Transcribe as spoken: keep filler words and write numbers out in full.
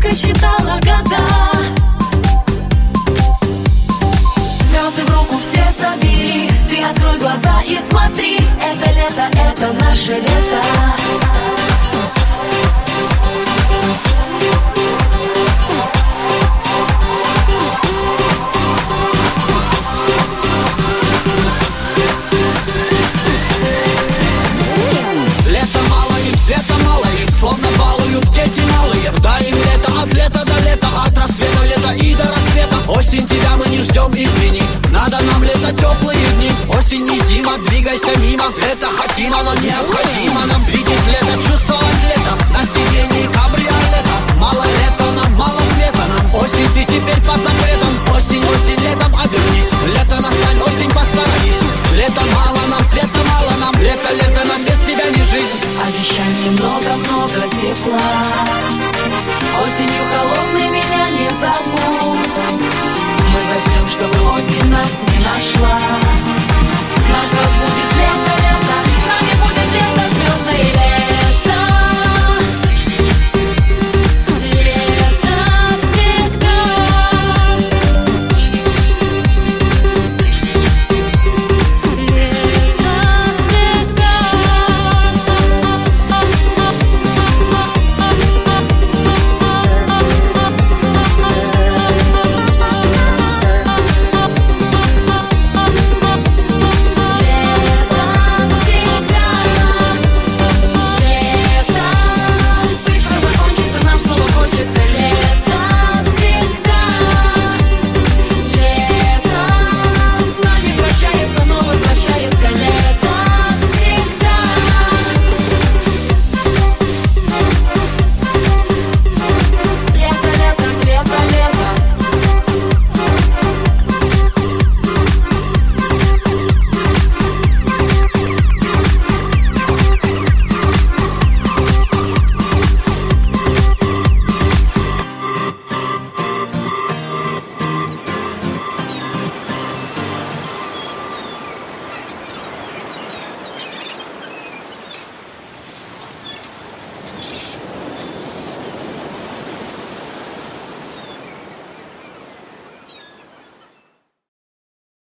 девочка считала года. Звезды в руку все собери, ты открой глаза и смотри. Это лето, это наше лето. Света мало им, словно балуют дети малые. Дай им лето, от лета до лета, от рассвета лета и до рассвета. Осень, тебя мы не ждем, извини, надо нам лето, теплые дни. Осень и зима, двигайся мимо. Лето хотимо, но необходимо нам видеть лето, чувствовать лето. На сиденье кабриолета. Мало лета нам, мало света нам. Осень, ты теперь под запретом. Осень, осень, летом обернись. Лето настань, осень, посторонись. Лето мало нам, света мало нам. Лето, лето нам, без тебя не жизнь. Обещаний много-много тепла. Осенью холодной меня не забудь. Мы заснем, чтобы осень нас не нашла. Нас разбудит